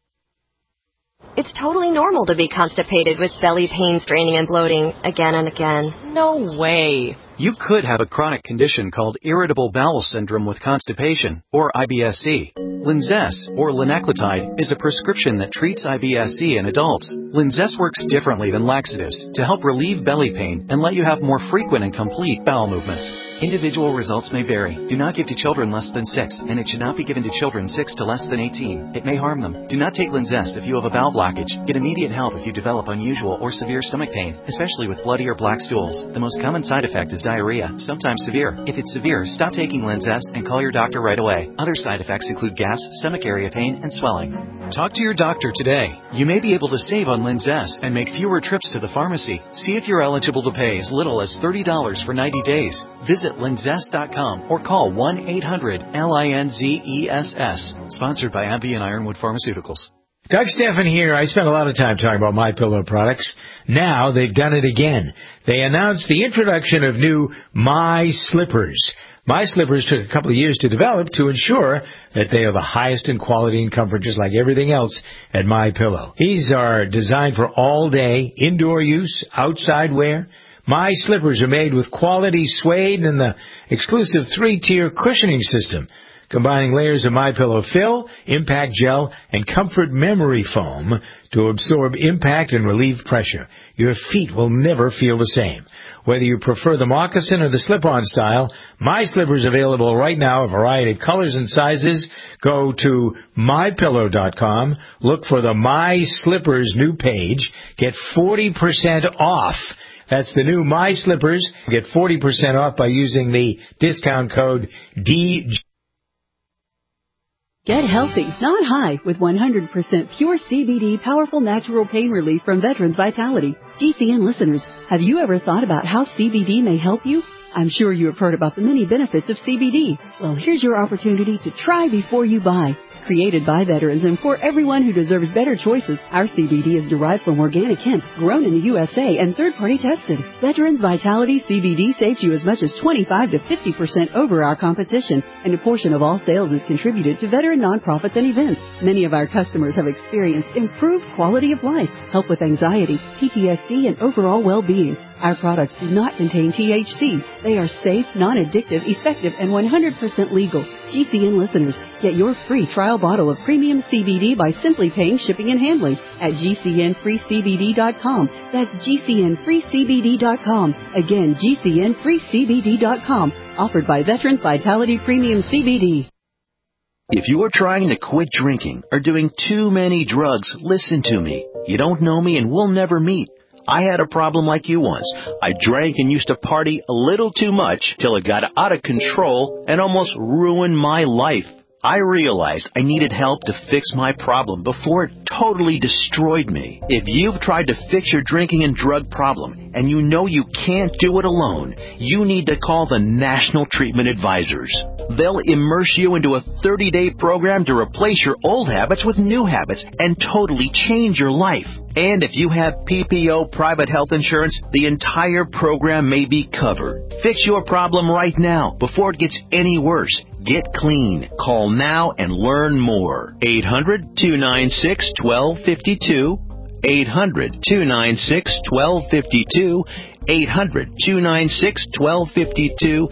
It's totally normal to be constipated with belly pain, straining, and bloating again and again. No way. You could have a chronic condition called irritable bowel syndrome with constipation, or IBS-C. Linzess, or linaclotide, is a prescription that treats IBS-C in adults. Linzess works differently than laxatives to help relieve belly pain and let you have more frequent and complete bowel movements. Individual results may vary. Do not give to children less than 6, and it should not be given to children 6 to less than 18. It may harm them. Do not take Linzess if you have a bowel blockage. Get immediate help if you develop unusual or severe stomach pain, especially with bloody or black stools. The most common side effect is diarrhea, sometimes severe. If it's severe, stop taking Linzess and call your doctor right away. Other side effects include gas, stomach area pain, and swelling. Talk to your doctor today. You may be able to save on Linzess and make fewer trips to the pharmacy. See if you're eligible to pay as little as $30 for 90 days. Visit Linzess.com or call 1-800-LINZESS. Sponsored by AbbVie and Ironwood Pharmaceuticals. Doug Steffen here. I spent a lot of time talking about MyPillow products. Now they've done it again. They announced the introduction of new My Slippers. My Slippers took a couple of years to develop to ensure that they are the highest in quality and comfort, just like everything else at MyPillow. These are designed for all-day indoor use, outside wear. My Slippers are made with quality suede and the exclusive 3-tier cushioning system, combining layers of MyPillow fill, impact gel, and comfort memory foam to absorb impact and relieve pressure. Your feet will never feel the same. Whether you prefer the moccasin or the slip-on style, My Slippers available right now, a variety of colors and sizes. Go to MyPillow.com, look for the My Slippers new page, get 40% off. That's the new My Slippers. Get 40% off by using the discount code DJ. Get healthy, not high, with 100% pure CBD powerful natural pain relief from Veterans Vitality. GCN listeners, have you ever thought about how CBD may help you? I'm sure you have heard about the many benefits of CBD. Well, here's your opportunity to try before you buy. Created by veterans and for everyone who deserves better choices, our CBD is derived from organic hemp, grown in the USA and third-party tested. Veterans Vitality CBD saves you as much as 25 to 50% over our competition, and a portion of all sales is contributed to veteran nonprofits and events. Many of our customers have experienced improved quality of life, help with anxiety, PTSD, and overall well-being. Our products do not contain THC. They are safe, non-addictive, effective, and 100% legal. GCN listeners, get your free trial bottle of premium CBD by simply paying shipping and handling at GCNFreeCBD.com. That's GCNFreeCBD.com. Again, GCNFreeCBD.com. Offered by Veterans Vitality Premium CBD. If you are trying to quit drinking or doing too many drugs, listen to me. You don't know me and we'll never meet. I had a problem like you once. I drank and used to party a little too much till it got out of control and almost ruined my life. I realized I needed help to fix my problem before it totally destroyed me. If you've tried to fix your drinking and drug problem and you know you can't do it alone, you need to call the National Treatment Advisors. They'll immerse you into a 30-day program to replace your old habits with new habits and totally change your life. And if you have PPO private health insurance, the entire program may be covered. Fix your problem right now before it gets any worse. Get clean. Call now and learn more. 800-296-1252. 800-296-1252. 800-296-1252.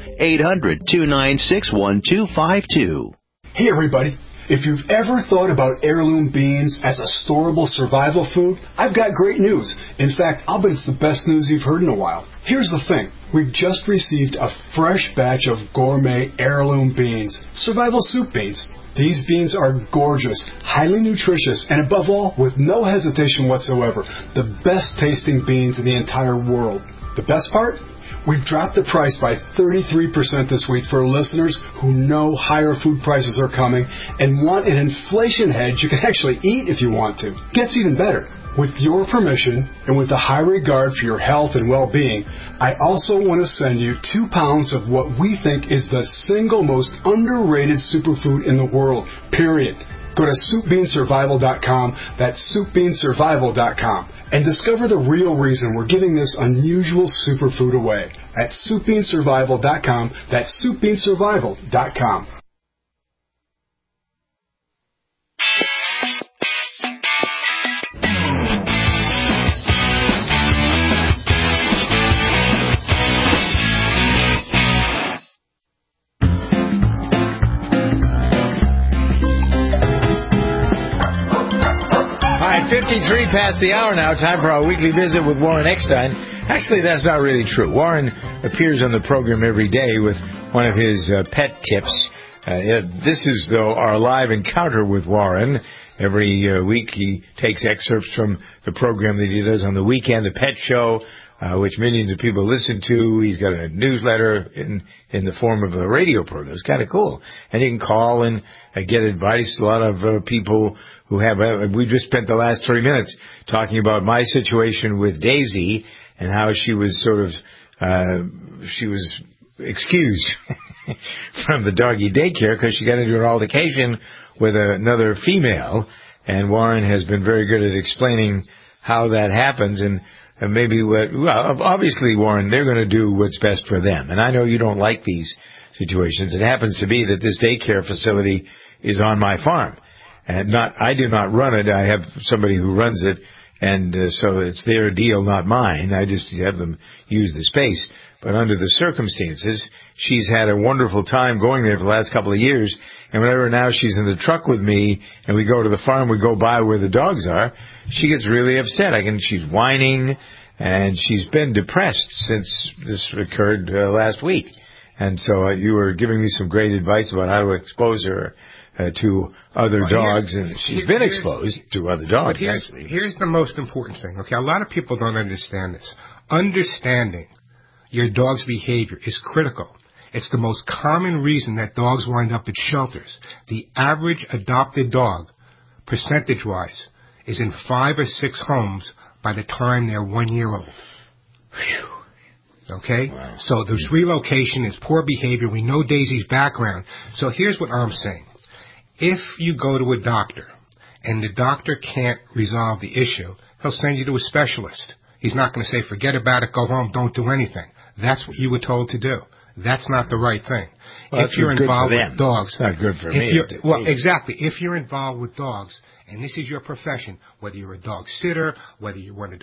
800-296-1252. Hey everybody. If you've ever thought about heirloom beans as a storable survival food, I've got great news. In fact, I'll bet it's the best news you've heard in a while. Here's the thing. We've just received a fresh batch of gourmet heirloom beans, survival soup beans. These beans are gorgeous, highly nutritious, and above all, with no hesitation whatsoever, the best tasting beans in the entire world. The best part? We've dropped the price by 33% this week for listeners who know higher food prices are coming and want an inflation hedge you can actually eat if you want to. Gets even better. With your permission and with a high regard for your health and well-being, I also want to send you 2 pounds of what we think is the single most underrated superfood in the world, period. Go to SoupBeanSurvival.com, that's SoupBeanSurvival.com, and discover the real reason we're giving this unusual superfood away at SoupBeanSurvival.com, that's SoupBeanSurvival.com. All right, 53 past the hour now. Time for our weekly visit with Warren Eckstein. Actually, that's not really true. Warren appears on the program every day with one of his pet tips. This is, though, our live encounter with Warren. Every week he takes excerpts from the program that he does on the weekend, the Pet Show, which millions of people listen to. He's got a newsletter in the form of a radio program. It's kind of cool. And you can call and get advice. A lot of people who have, we just spent the last 30 minutes talking about my situation with Daisy and how she was she was excused from the doggy daycare because she got into an altercation with another female. And Warren has been very good at explaining how that happens and maybe obviously, Warren, they're going to do what's best for them. And I know you don't like these situations. It happens to be that this daycare facility is on my farm. And I do not run it. I have somebody who runs it, and so it's their deal, not mine. I just have them use the space. But under the circumstances, she's had a wonderful time going there for the last couple of years. And whenever now she's in the truck with me and we go to the farm, we go by where the dogs are, she gets really upset. She's whining, and she's been depressed since this occurred last week. And so you were giving me some great advice about how to expose her to other dogs, and she's been exposed to other dogs. But here's the most important thing. Okay, a lot of people don't understand this. Understanding your dog's behavior is critical. It's the most common reason that dogs wind up at shelters. The average adopted dog, percentage-wise, is in 5 or 6 homes by the time they're 1 year old. Okay? Wow. So there's relocation, there's poor behavior. We know Daisy's background. So here's what I'm saying. If you go to a doctor and the doctor can't resolve the issue, he'll send you to a specialist. He's not going to say, forget about it, go home, don't do anything. That's what you were told to do. That's not the right thing. Well, if you're involved with dogs, it's not good for me. Well, exactly. If you're involved with dogs, and this is your profession, whether you're a dog sitter, whether you run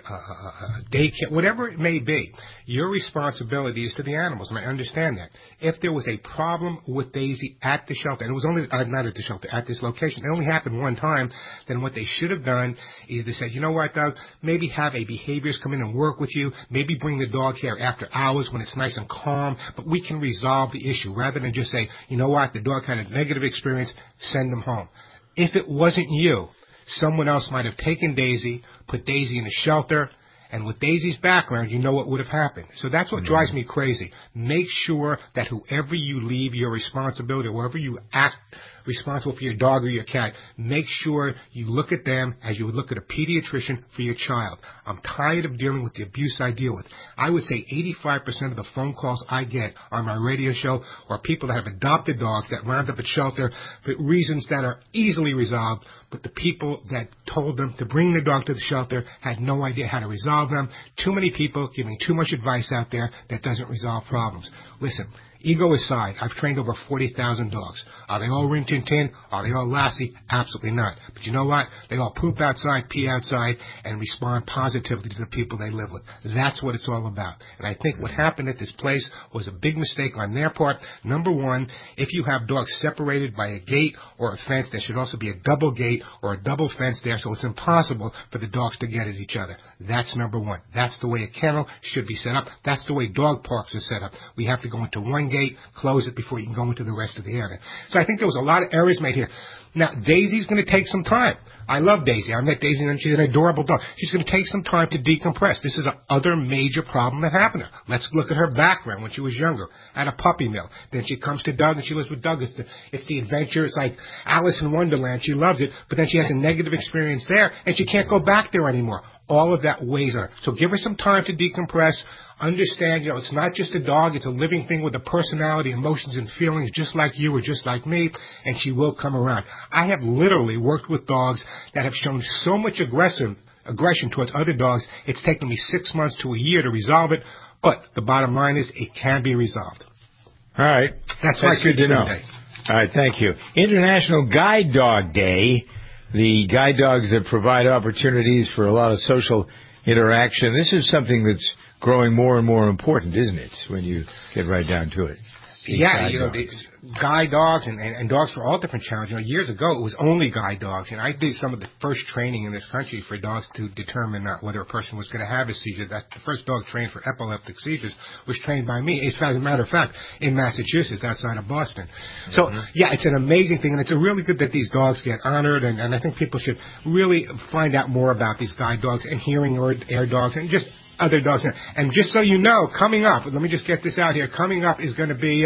a daycare, whatever it may be, your responsibility is to the animals, and I understand that. If there was a problem with Daisy at the shelter, and it was only, not at the shelter, at this location, it only happened one time, then what they should have done is they said, you know what, Doug, maybe have a behaviorist come in and work with you, maybe bring the dog here after hours when it's nice and calm, but we can resolve the issue, rather than just say, you know what, the dog had a negative experience, send them home. If it wasn't you, someone else might have taken Daisy, put Daisy in a shelter, and with Daisy's background, you know what would have happened. So that's what drives me crazy. Make sure that whoever you leave your responsibility, wherever you act responsible for your dog or your cat, make sure you look at them as you would look at a pediatrician for your child. I'm tired of dealing with the abuse I deal with. I would say 85% of the phone calls I get on my radio show are people that have adopted dogs that wound up at shelter for reasons that are easily resolved, but the people that told them to bring the dog to the shelter had no idea how to resolve them. Too many people giving too much advice out there that doesn't resolve problems. Listen, ego aside, I've trained over 40,000 dogs. Are they all Rin Tin Tin? Are they all Lassie? Absolutely not. But you know what? They all poop outside, pee outside, and respond positively to the people they live with. That's what it's all about. And I think what happened at this place was a big mistake on their part. Number one, if you have dogs separated by a gate or a fence, there should also be a double gate or a double fence there, so it's impossible for the dogs to get at each other. That's number one. That's the way a kennel should be set up. That's the way dog parks are set up. We have to go into one gate, close it before you can go into the rest of the area. So I think there was a lot of errors made here. Now, Daisy's going to take some time. I love Daisy. I met Daisy, and she's an adorable dog. She's going to take some time to decompress. This is another major problem that happened to her. Let's look at her background when she was younger, at a puppy mill. Then she comes to Doug, and she lives with Doug. It's the adventure. It's like Alice in Wonderland. She loves it, but then she has a negative experience there, and she can't go back there anymore. All of that weighs on her. So give her some time to decompress. Understand, it's not just a dog. It's a living thing with a personality, emotions, and feelings just like you or just like me, and she will come around. I have literally worked with dogs that have shown so much aggression towards other dogs, it's taken me 6 months to a year to resolve it, but the bottom line is it can be resolved. All right. That's good to know. Day. All right, thank you. International Guide Dog Day. The guide dogs that provide opportunities for a lot of social interaction. This is something that's growing more and more important, isn't it, when you get right down to it? Yeah, guide dogs and dogs for all different challenges. Years ago, it was only guide dogs, and I did some of the first training in this country for dogs to determine whether a person was going to have a seizure. The first dog trained for epileptic seizures was trained by me, as a matter of fact, in Massachusetts, outside of Boston. So, yeah, it's an amazing thing, and it's really good that these dogs get honored, and I think people should really find out more about these guide dogs and hearing air dogs and just other dogs. And just so you know, coming up, let me just get this out here, coming up is going to be,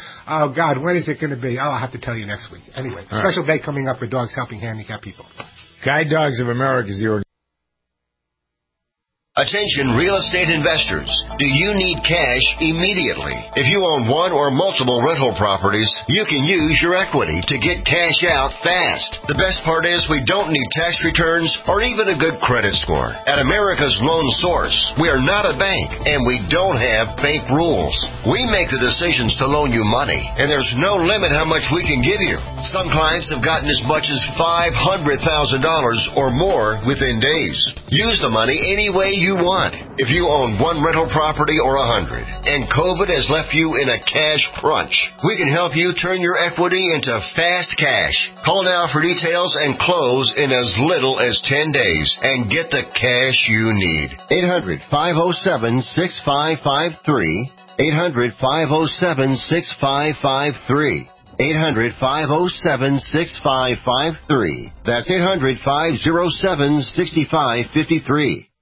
oh God, when is it going to be? Oh, I'll have to tell you next week. Anyway, special day coming up for dogs helping handicapped people. Guide Dogs of America is the organization. Attention real estate investors. Do you need cash immediately? If you own one or multiple rental properties, you can use your equity to get cash out fast. The best part is we don't need tax returns or even a good credit score. At America's Loan Source, we are not a bank and we don't have bank rules. We make the decisions to loan you money, and there's no limit how much we can give you. Some clients have gotten as much as $500,000 or more within days. Use the money any way you want. If you own one rental property or 100 and COVID has left you in a cash crunch, we can help you turn your equity into fast cash. Call now for details and close in as little as 10 days and get the cash you need. 800-507-6553. 800-507-6553. 800-507-6553. That's 800-507-6553.